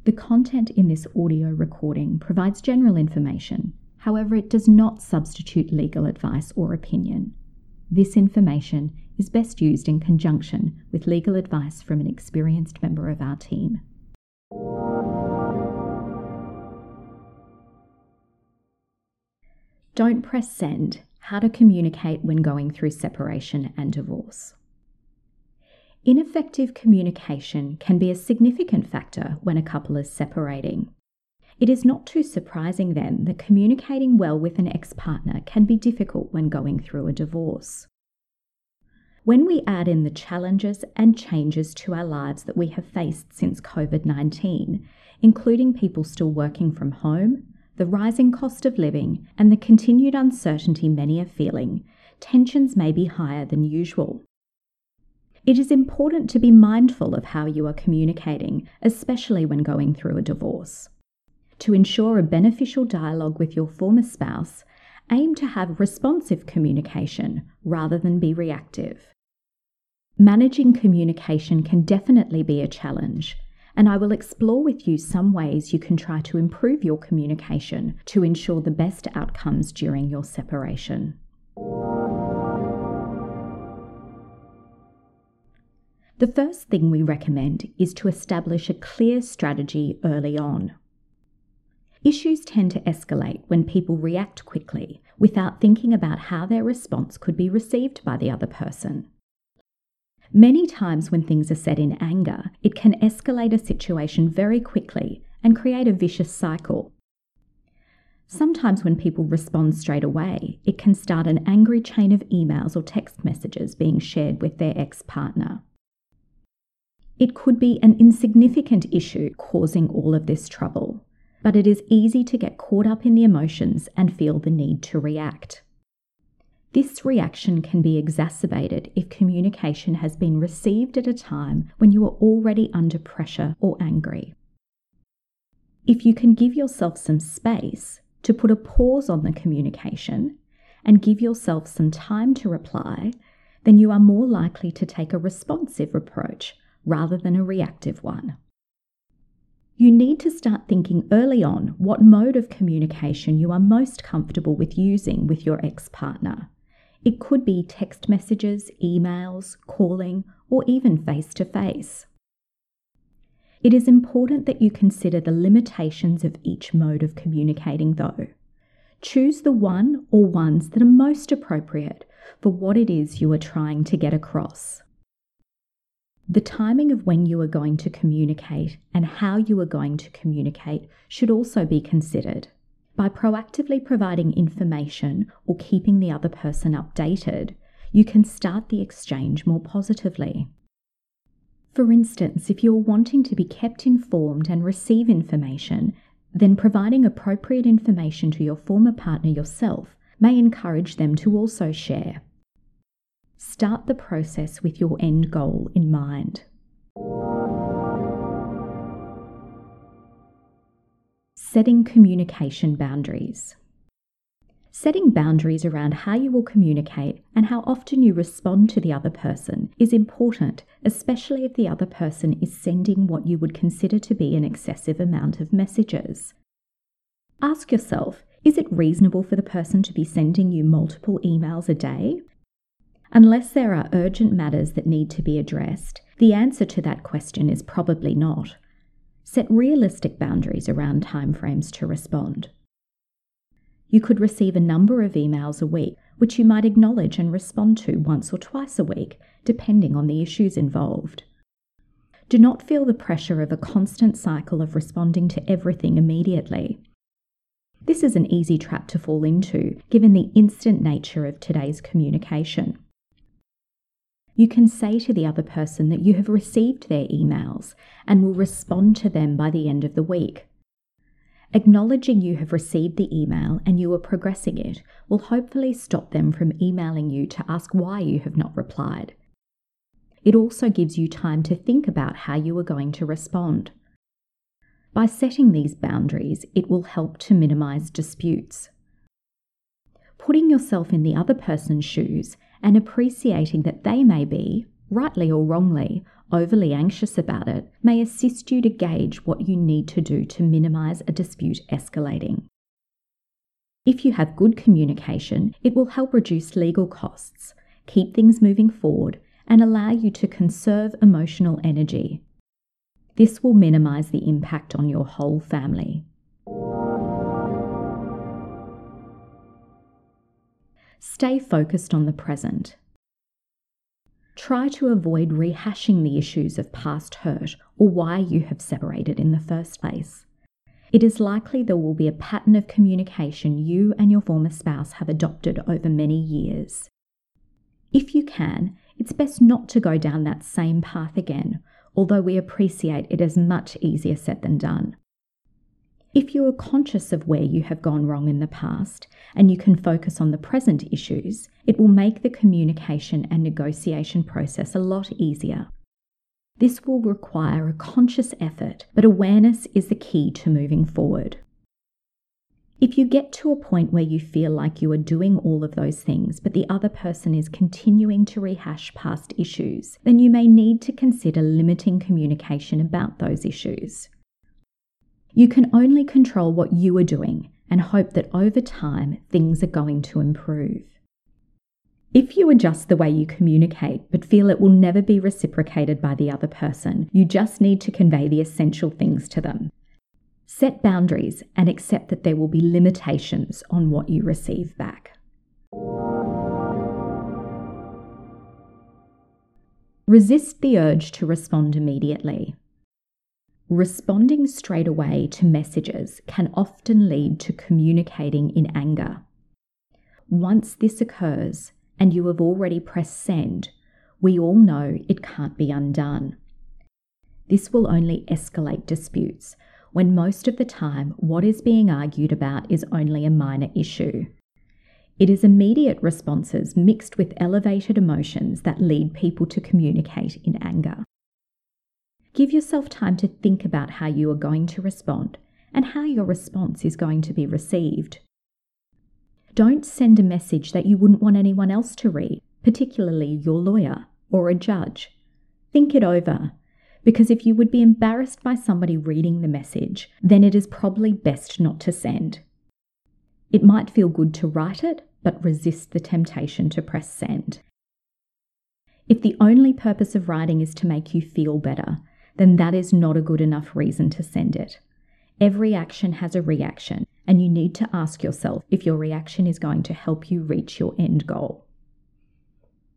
The content in this audio recording provides general information. However, it does not substitute legal advice or opinion. This information is best used in conjunction with legal advice from an experienced member of our team. Don't press send. How to communicate when going through separation and divorce. Ineffective communication can be a significant factor when a couple is separating. It is not too surprising then that communicating well with an ex-partner can be difficult when going through a divorce. When we add in the challenges and changes to our lives that we have faced since COVID-19, including people still working from home, the rising cost of living, and the continued uncertainty many are feeling, tensions may be higher than usual. It is important to be mindful of how you are communicating, especially when going through a divorce. To ensure a beneficial dialogue with your former spouse, aim to have responsive communication rather than be reactive. Managing communication can definitely be a challenge, and I will explore with you some ways you can try to improve your communication to ensure the best outcomes during your separation. The first thing we recommend is to establish a clear strategy early on. Issues tend to escalate when people react quickly without thinking about how their response could be received by the other person. Many times when things are said in anger, it can escalate a situation very quickly and create a vicious cycle. Sometimes when people respond straight away, it can start an angry chain of emails or text messages being shared with their ex-partner. It could be an insignificant issue causing all of this trouble, but it is easy to get caught up in the emotions and feel the need to react. This reaction can be exacerbated if communication has been received at a time when you are already under pressure or angry. If you can give yourself some space to put a pause on the communication and give yourself some time to reply, then you are more likely to take a responsive approach rather than a reactive one. You need to start thinking early on what mode of communication you are most comfortable with using with your ex-partner. It could be text messages, emails, calling, or even face-to-face. It is important that you consider the limitations of each mode of communicating though. Choose the one or ones that are most appropriate for what it is you are trying to get across. The timing of when you are going to communicate and how you are going to communicate should also be considered. By proactively providing information or keeping the other person updated, you can start the exchange more positively. For instance, if you're wanting to be kept informed and receive information, then providing appropriate information to your former partner yourself may encourage them to also share. Start the process with your end goal in mind. Setting communication boundaries. Setting boundaries around how you will communicate and how often you respond to the other person is important, especially if the other person is sending what you would consider to be an excessive amount of messages. Ask yourself, is it reasonable for the person to be sending you multiple emails a day? Unless there are urgent matters that need to be addressed, the answer to that question is probably not. Set realistic boundaries around timeframes to respond. You could receive a number of emails a week, which you might acknowledge and respond to once or twice a week, depending on the issues involved. Do not feel the pressure of a constant cycle of responding to everything immediately. This is an easy trap to fall into, given the instant nature of today's communication. You can say to the other person that you have received their emails and will respond to them by the end of the week. Acknowledging you have received the email and you are progressing it will hopefully stop them from emailing you to ask why you have not replied. It also gives you time to think about how you are going to respond. By setting these boundaries, it will help to minimize disputes. Putting yourself in the other person's shoes and appreciating that they may be, rightly or wrongly, overly anxious about it, may assist you to gauge what you need to do to minimise a dispute escalating. If you have good communication, it will help reduce legal costs, keep things moving forward, and allow you to conserve emotional energy. This will minimise the impact on your whole family. Stay focused on the present. Try to avoid rehashing the issues of past hurt or why you have separated in the first place. It is likely there will be a pattern of communication you and your former spouse have adopted over many years. If you can, it's best not to go down that same path again, although we appreciate it is much easier said than done. If you are conscious of where you have gone wrong in the past and you can focus on the present issues, it will make the communication and negotiation process a lot easier. This will require a conscious effort, but awareness is the key to moving forward. If you get to a point where you feel like you are doing all of those things, but the other person is continuing to rehash past issues, then you may need to consider limiting communication about those issues. You can only control what you are doing and hope that over time things are going to improve. If you adjust the way you communicate but feel it will never be reciprocated by the other person, you just need to convey the essential things to them. Set boundaries and accept that there will be limitations on what you receive back. Resist the urge to respond immediately. Responding straight away to messages can often lead to communicating in anger. Once this occurs, and you have already pressed send, we all know it can't be undone. This will only escalate disputes, when most of the time what is being argued about is only a minor issue. It is immediate responses mixed with elevated emotions that lead people to communicate in anger. Give yourself time to think about how you are going to respond and how your response is going to be received. Don't send a message that you wouldn't want anyone else to read, particularly your lawyer or a judge. Think it over, because if you would be embarrassed by somebody reading the message, then it is probably best not to send. It might feel good to write it, but resist the temptation to press send. If the only purpose of writing is to make you feel better, then that is not a good enough reason to send it. Every action has a reaction, and you need to ask yourself if your reaction is going to help you reach your end goal.